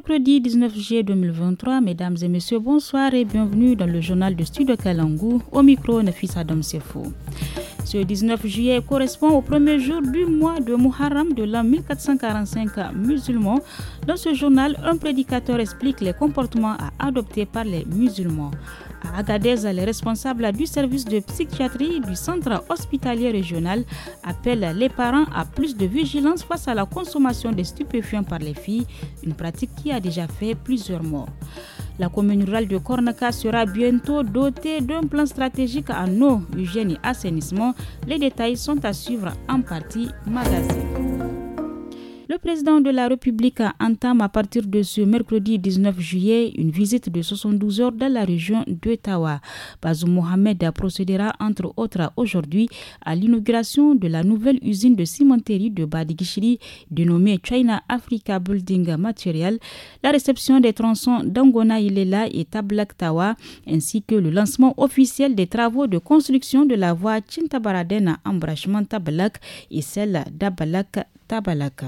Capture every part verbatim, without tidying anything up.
Mercredi dix-neuf juillet deux mille vingt-trois, mesdames et messieurs, bonsoir et bienvenue dans le journal de Studio Kalangu. Au micro, Nafis Adam Sefo. Ce dix-neuf juillet correspond au premier jour du mois de Muharram de l'an mille quatre cent quarante-cinq musulmans. Dans ce journal, un prédicateur explique les comportements à adopter par les musulmans. À Agadez, les responsables du service de psychiatrie du centre hospitalier régional appellent les parents à plus de vigilance face à la consommation des stupéfiants par les filles, une pratique qui a déjà fait plusieurs morts. La commune rurale de Kornaka sera bientôt dotée d'un plan stratégique en eau, hygiène et assainissement. Les détails sont à suivre en partie magazine. Le président de la République entame à partir de ce mercredi dix-neuf juillet une visite de soixante-douze heures dans la région de Tawa. Bazoum Mohamed procédera entre autres aujourd'hui à l'inauguration de la nouvelle usine de cimenterie de Badigishiri dénommée China Africa Building Material, la réception des tronçons d'Angona Ilela et Tablak Tawa, ainsi que le lancement officiel des travaux de construction de la voie Chintabaraden embranchement Tabalak et celle d'Abalak Tabalak.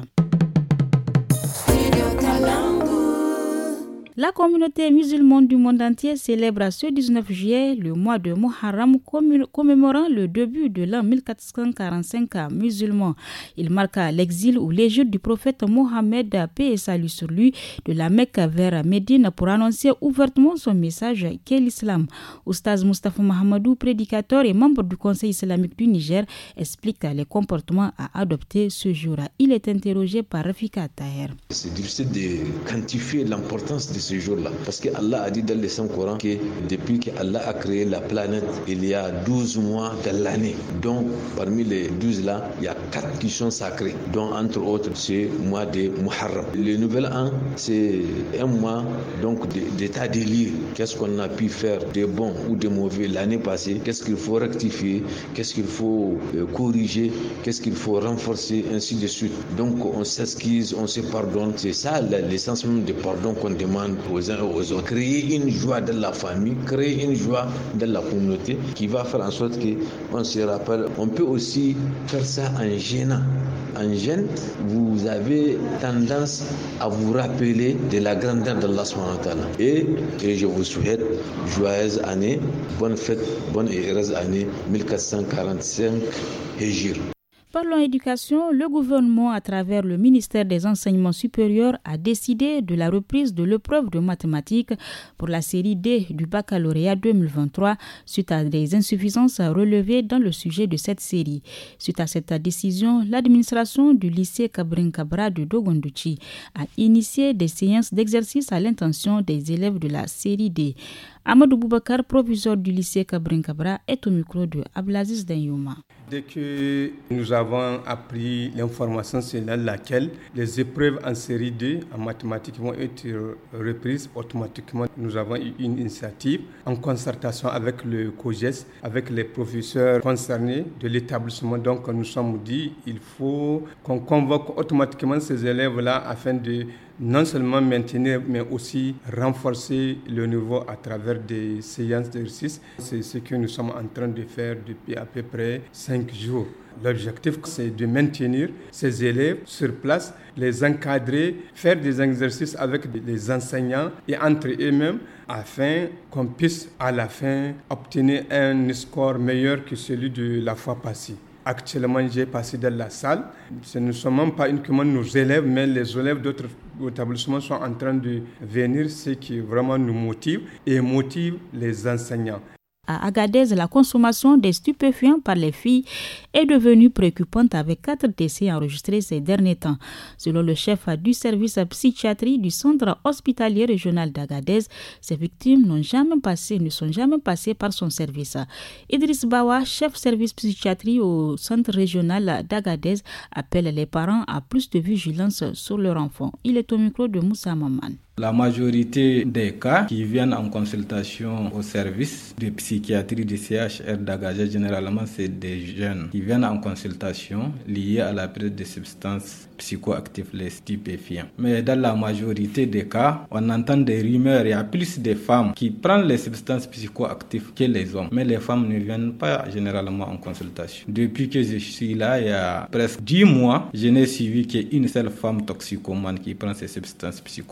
La communauté musulmane du monde entier célèbre ce dix-neuf juillet le mois de Muharram commémorant le début de l'an mille quatre cent quarante-cinq musulman. Il marque l'exil ou l'hégire du prophète Mohammed, paix et salut sur lui, de la Mecque vers Médine pour annoncer ouvertement son message qu'est l'islam. Oustaz Mustafa Mahamadou, prédicateur et membre du Conseil islamique du Niger, explique les comportements à adopter ce jour. Il est interrogé par Rafika Taher. C'est difficile de quantifier l'importance de ce jour-là. Parce que Allah a dit dans le Saint-Coran que depuis qu'Allah a créé la planète, il y a douze mois de l'année. Donc, parmi les douze là, il y a quatre qui sont sacrés. Donc, entre autres, c'est le mois de Muharram. Le nouvel an, c'est un mois donc d'état des lieux. Qu'est-ce qu'on a pu faire de bon ou de mauvais l'année passée? Qu'est-ce qu'il faut rectifier? Qu'est-ce qu'il faut euh, corriger? Qu'est-ce qu'il faut renforcer? Ainsi de suite. Donc, on s'excuse, on se pardonne. C'est ça l'essence même de pardon qu'on demande aux uns et aux autres. Créer une joie dans la famille, créer une joie dans la communauté qui va faire en sorte qu'on se rappelle. On peut aussi faire ça en gênant. En gêne, vous avez tendance à vous rappeler de la grandeur d'Allah subhanahu wa ta'ala. Et, et je vous souhaite joyeuse année, bonne fête, bonne et heureuse année mille quatre cent quarante-cinq Hégire. Parlons éducation, le gouvernement, à travers le ministère des Enseignements supérieurs, a décidé de la reprise de l'épreuve de mathématiques pour la série D du baccalauréat deux mille vingt-trois suite à des insuffisances relevées dans le sujet de cette série. Suite à cette décision, l'administration du lycée Kabrin Kabra de Dogondouchi a initié des séances d'exercice à l'intention des élèves de la série D. Amadou Boubacar, proviseur du lycée Kabrin Kabra, est au micro de Ablaziz Denyouma. Dès que nous avons appris l'information selon laquelle les épreuves en série D en mathématiques vont être reprises, automatiquement nous avons eu une initiative en concertation avec le COGES, avec les professeurs concernés de l'établissement. Donc nous sommes dit qu'il faut qu'on convoque automatiquement ces élèves-là afin de non seulement maintenir, mais aussi renforcer le niveau à travers des séances d'exercice. C'est ce que nous sommes en train de faire depuis à peu près cinq jours. L'objectif, c'est de maintenir ces élèves sur place, les encadrer, faire des exercices avec les enseignants et entre eux-mêmes afin qu'on puisse à la fin obtenir un score meilleur que celui de la fois passée. Actuellement, j'ai passé dans la salle. Ce ne sont même pas uniquement nos élèves, mais les élèves d'autres établissements sont en train de venir, ce qui vraiment nous motive et motive les enseignants. À Agadez, la consommation des stupéfiants par les filles est devenue préoccupante avec quatre décès enregistrés ces derniers temps. Selon le chef du service psychiatrie du centre hospitalier régional d'Agadez, ces victimes n'ont jamais passé, ne sont jamais passées par son service. Idriss Bawa, chef service psychiatrie au centre régional d'Agadez, appelle les parents à plus de vigilance sur leurs enfants. Il est au micro de Moussa Maman. La majorité des cas qui viennent en consultation au service de psychiatrie du C H R d'Agadez, généralement, c'est des jeunes qui viennent en consultation liés à la prise de substances psychoactives, les stupéfiants. Mais dans la majorité des cas, on entend des rumeurs, il y a plus de femmes qui prennent les substances psychoactives que les hommes. Mais les femmes ne viennent pas généralement en consultation. Depuis que je suis là, il y a presque dix mois, je n'ai suivi qu'une seule femme toxicomane qui prend ces substances psychoactives. Mais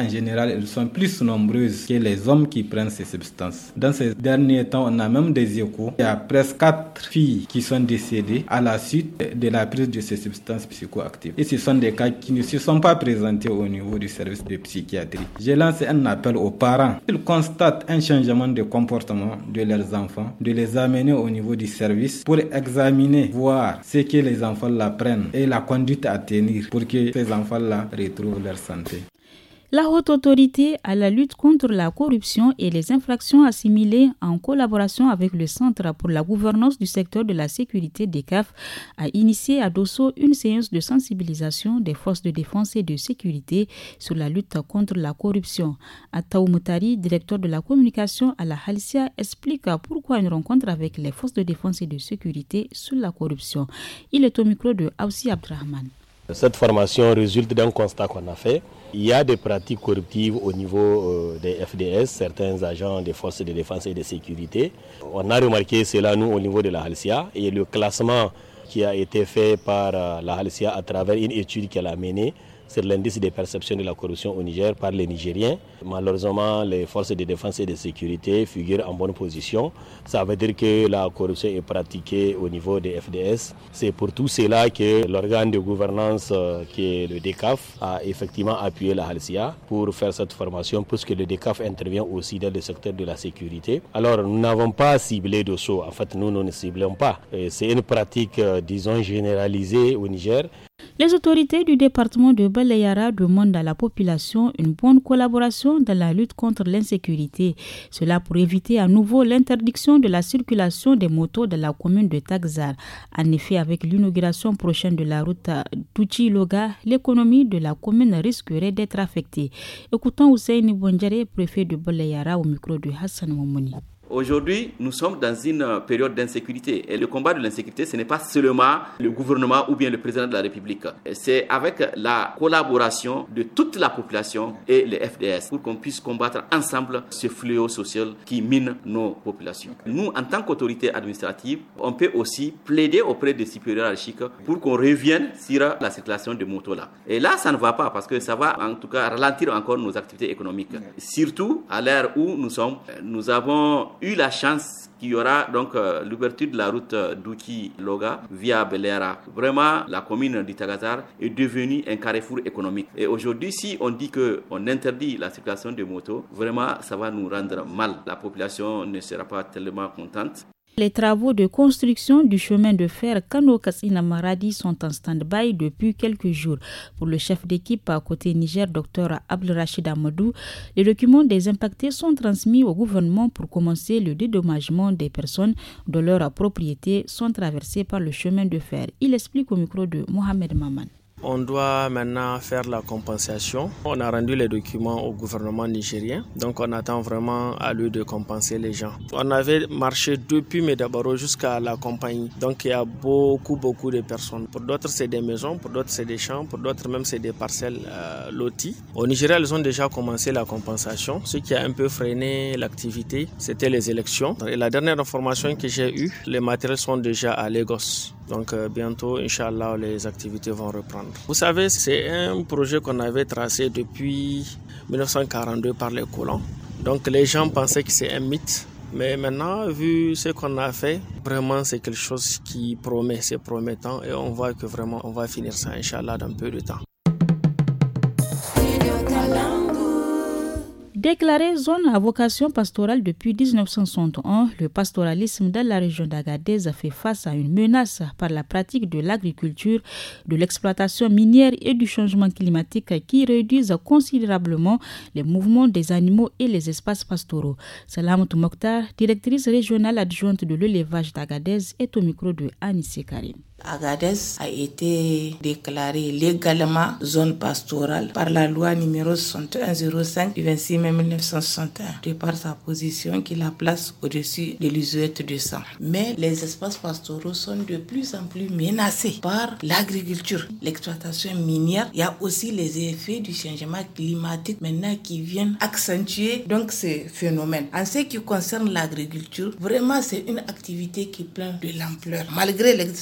en général, elles sont plus nombreuses que les hommes qui prennent ces substances. Dans ces derniers temps, on a même des échos. Il y a presque quatre filles qui sont décédées à la suite de la prise de ces substances psychoactives. Et ce sont des cas qui ne se sont pas présentés au niveau du service de psychiatrie. J'ai lancé un appel aux parents. Ils constatent un changement de comportement de leurs enfants, de les amener au niveau du service pour examiner, voir ce que les enfants l'apprennent et la conduite à tenir pour que ces enfants-là retrouvent leur santé. La Haute Autorité à la lutte contre la corruption et les infractions assimilées, en collaboration avec le Centre pour la gouvernance du secteur de la sécurité D E C A F, a initié à Dosso une séance de sensibilisation des forces de défense et de sécurité sur la lutte contre la corruption. Ataou Moutari, directeur de la communication à la Halcia, explique pourquoi une rencontre avec les forces de défense et de sécurité sur la corruption. Il est au micro de Aoussi Abdrahman. Cette formation résulte d'un constat qu'on a fait. Il y a des pratiques corruptives au niveau euh, des F D S, certains agents des forces de défense et de sécurité. On a remarqué cela, nous, au niveau de la Halcia. Et le classement qui a été fait par euh, la Halcia à travers une étude qu'elle a menée sur l'indice de perception de la corruption au Niger par les Nigériens. Malheureusement, les forces de défense et de sécurité figurent en bonne position. Ça veut dire que la corruption est pratiquée au niveau des F D S. C'est pour tout cela que l'organe de gouvernance qui est le D E C A F a effectivement appuyé la Halcia pour faire cette formation, puisque le D E C A F intervient aussi dans le secteur de la sécurité. Alors, nous n'avons pas ciblé Dosso. En fait, nous, nous ne ciblons pas. C'est une pratique, disons, généralisée au Niger. Les autorités du département de Balayara demandent à la population une bonne collaboration dans la lutte contre l'insécurité. Cela pour éviter à nouveau l'interdiction de la circulation des motos dans la commune de Tagzar. En effet, avec l'inauguration prochaine de la route Douchi-Loga, l'économie de la commune risquerait d'être affectée. Écoutons Hussein Bondjare, préfet de Balayara, au micro de Hassan Momouni. Aujourd'hui, nous sommes dans une période d'insécurité. Et le combat de l'insécurité, ce n'est pas seulement le gouvernement ou bien le président de la République. C'est avec la collaboration de toute la population et les F D S pour qu'on puisse combattre ensemble ce fléau social qui mine nos populations. Nous, en tant qu'autorité administrative, on peut aussi plaider auprès des supérieurs hiérarchiques pour qu'on revienne sur la circulation de motos là. Et là, ça ne va pas parce que ça va en tout cas ralentir encore nos activités économiques. Surtout à l'ère où nous sommes, nous avons eu la chance qu'il y aura donc euh, l'ouverture de la route euh, Douchi-Loga via Belera. Vraiment, la commune d'Itagazar est devenue un carrefour économique. Et aujourd'hui, si on dit qu'on interdit la circulation de motos, vraiment, ça va nous rendre mal. La population ne sera pas tellement contente. Les travaux de construction du chemin de fer Kano-Kassina-Maradi sont en stand-by depuis quelques jours. Pour le chef d'équipe à côté Niger, Dr Abdelrachid Amadou, les documents des impactés sont transmis au gouvernement pour commencer le dédommagement des personnes dont leurs propriétés sont traversées par le chemin de fer. Il explique au micro de Mohamed Maman. On doit maintenant faire la compensation. On a rendu les documents au gouvernement nigérien. Donc on attend vraiment à lui de compenser les gens. On avait marché depuis Medabaro jusqu'à la compagnie. Donc il y a beaucoup, beaucoup de personnes. Pour d'autres, c'est des maisons. Pour d'autres, c'est des champs. Pour d'autres, même, c'est des parcelles euh, loties. Au Nigeria, ils ont déjà commencé la compensation. Ce qui a un peu freiné l'activité, c'était les élections. Et la dernière information que j'ai eue, les matériels sont déjà à Lagos. Donc euh, bientôt, Inch'Allah, les activités vont reprendre. Vous savez, c'est un projet qu'on avait tracé depuis dix-neuf cent quarante-deux par les colons. Donc les gens pensaient que c'est un mythe. Mais maintenant, vu ce qu'on a fait, vraiment c'est quelque chose qui promet, c'est promettant. Et on voit que vraiment on va finir ça, Inch'Allah, dans peu de temps. Déclaré zone à vocation pastorale depuis dix-neuf cent soixante et un, le pastoralisme dans la région d'Agadez fait face à une menace par la pratique de l'agriculture, de l'exploitation minière et du changement climatique qui réduisent considérablement les mouvements des animaux et les espaces pastoraux. Salamatou Mokhtar, directrice régionale adjointe de l'élevage d'Agadez, est au micro de Anissé Karim. Agadez a été déclarée légalement zone pastorale par la loi numéro soixante et un zéro cinq du vingt-six mai mille neuf cent soixante et un, de par sa position qui la place au-dessus de l'Usuette de sang. Mais les espaces pastoraux sont de plus en plus menacés par l'agriculture, l'exploitation minière. Il y a aussi les effets du changement climatique maintenant qui viennent accentuer donc ces phénomènes. En ce qui concerne l'agriculture, vraiment c'est une activité qui prend de l'ampleur. Malgré l'existence de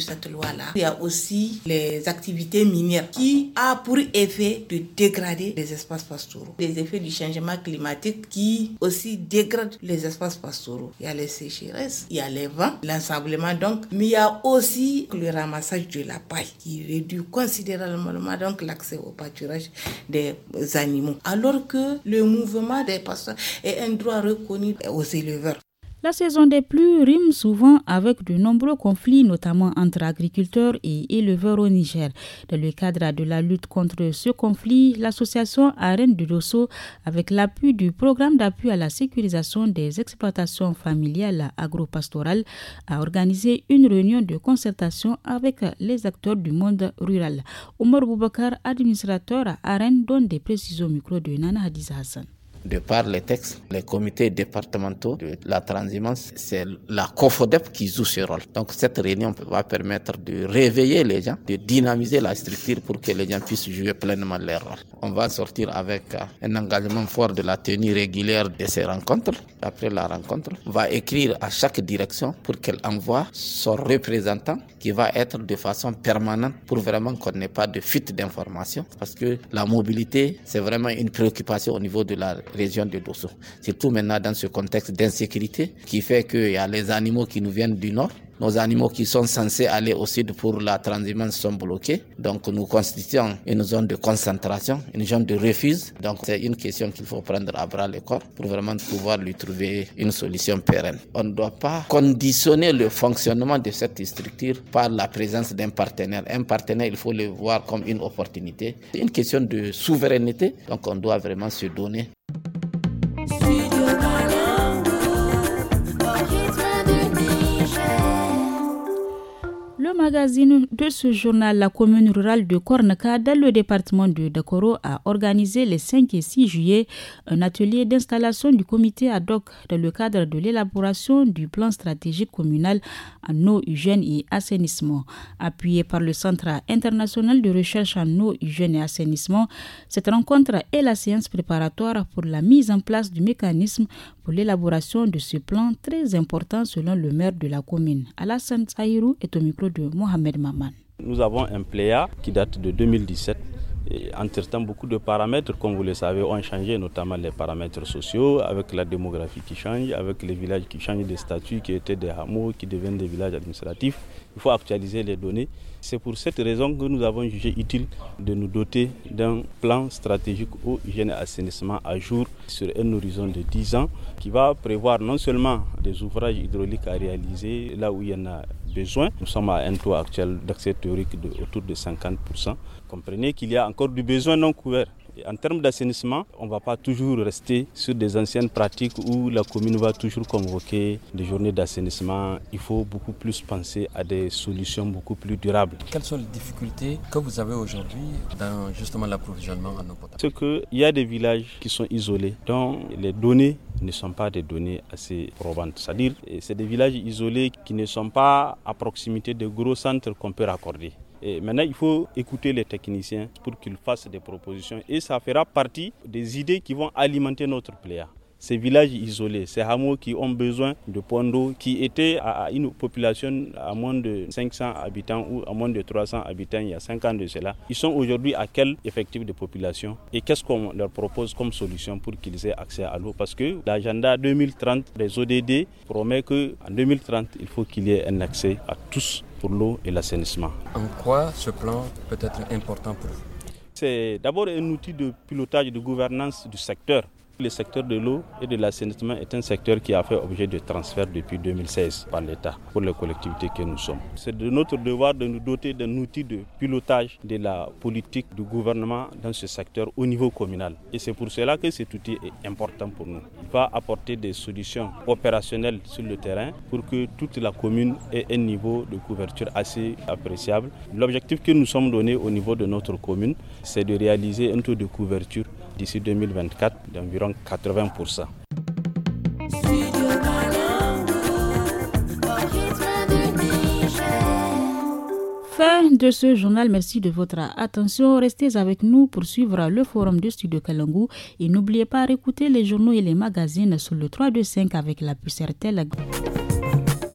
cette loi-là, il y a aussi les activités minières qui a pour effet de dégrader les espaces pastoraux. Les effets du changement climatique qui aussi dégradent les espaces pastoraux. Il y a les sécheresses, il y a les vents, l'ensablement donc, mais il y a aussi le ramassage de la paille qui réduit considérablement donc l'accès au pâturage des animaux. Alors que le mouvement des pasteurs est un droit reconnu aux éleveurs. La saison des pluies rime souvent avec de nombreux conflits, notamment entre agriculteurs et éleveurs au Niger. Dans le cadre de la lutte contre ce conflit, l'association Arène de Dosso, avec l'appui du programme d'appui à la sécurisation des exploitations familiales agro-pastorales, a organisé une réunion de concertation avec les acteurs du monde rural. Omar Boubacar, administrateur à Arène, donne des précisions au micro de Nana Hadiza Hassan. De par les textes, les comités départementaux de la transhumance, c'est la COFODEP qui joue ce rôle. Donc cette réunion va permettre de réveiller les gens, de dynamiser la structure pour que les gens puissent jouer pleinement leur rôle. On va sortir avec un engagement fort de la tenue régulière de ces rencontres. Après la rencontre, on va écrire à chaque direction pour qu'elle envoie son représentant qui va être de façon permanente pour vraiment qu'on n'ait pas de fuite d'informations. Parce que la mobilité, c'est vraiment une préoccupation au niveau de la région de Dosso. Surtout maintenant dans ce contexte d'insécurité qui fait qu'il y a les animaux qui nous viennent du nord. Nos animaux qui sont censés aller au sud pour la transhumance sont bloqués. Donc nous constituons une zone de concentration, une zone de refuge. Donc c'est une question qu'il faut prendre à bras le corps pour vraiment pouvoir lui trouver une solution pérenne. On ne doit pas conditionner le fonctionnement de cette structure par la présence d'un partenaire. Un partenaire, il faut le voir comme une opportunité. C'est une question de souveraineté. Donc on doit vraiment se donner. Le magazine de ce journal, la commune rurale de Kornaka, dans le département de Dakoro, a organisé les cinq et six juillet un atelier d'installation du comité ad hoc dans le cadre de l'élaboration du plan stratégique communal en eau, hygiène et assainissement. Appuyé par le Centre international de recherche en eau, hygiène et assainissement, cette rencontre est la séance préparatoire pour la mise en place du mécanisme pour l'élaboration de ce plan très important selon le maire de la commune. Alassane Tahirou est au micro de Mohamed Maman. Nous avons un P L E A qui date de deux mille dix-sept. Et entre-temps, beaucoup de paramètres, comme vous le savez, ont changé, notamment les paramètres sociaux, avec la démographie qui change, avec les villages qui changent de statut, qui étaient des hameaux, qui deviennent des villages administratifs. Il faut actualiser les données. C'est pour cette raison que nous avons jugé utile de nous doter d'un plan stratégique eau, hygiène et assainissement à jour sur un horizon de dix ans qui va prévoir non seulement des ouvrages hydrauliques à réaliser là où il y en a besoin. Nous sommes à un taux actuel d'accès théorique de autour de cinquante pour cent. Comprenez qu'il y a encore du besoin non couvert. Et en termes d'assainissement, on ne va pas toujours rester sur des anciennes pratiques où la commune va toujours convoquer des journées d'assainissement. Il faut beaucoup plus penser à des solutions beaucoup plus durables. Quelles sont les difficultés que vous avez aujourd'hui dans justement l'approvisionnement en eau potable? C'est qu'il y a des villages qui sont isolés, dont les données ne sont pas des données assez probantes. C'est-à-dire que c'est des villages isolés qui ne sont pas à proximité de gros centres qu'on peut raccorder. Et maintenant, il faut écouter les techniciens pour qu'ils fassent des propositions et ça fera partie des idées qui vont alimenter notre P L E A. Ces villages isolés, ces hameaux qui ont besoin de points d'eau, qui étaient à une population à moins de cinq cents habitants ou à moins de trois cents habitants il y a cinq ans de cela, ils sont aujourd'hui à quel effectif de population et qu'est-ce qu'on leur propose comme solution pour qu'ils aient accès à l'eau? Parce que l'agenda deux mille trente des O D D promet qu'en deux mille trente, il faut qu'il y ait un accès à tous pour l'eau et l'assainissement. En quoi ce plan peut être important pour vous? C'est d'abord un outil de pilotage de gouvernance du secteur. Le secteur de l'eau et de l'assainissement est un secteur qui a fait objet de transfert depuis deux mille seize par l'État pour les collectivités que nous sommes. C'est de notre devoir de nous doter d'un outil de pilotage de la politique du gouvernement dans ce secteur au niveau communal. Et c'est pour cela que cet outil est important pour nous. Il va apporter des solutions opérationnelles sur le terrain pour que toute la commune ait un niveau de couverture assez appréciable. L'objectif que nous sommes donnés au niveau de notre commune, c'est de réaliser un taux de couverture d'ici deux mille vingt-quatre d'environ quatre-vingts pour cent. Fin de ce journal, merci de votre attention. Restez avec nous pour suivre le forum de Studio Kalangu et n'oubliez pas d'écouter les journaux et les magazines sur le trois deux cinq avec la puce R T L.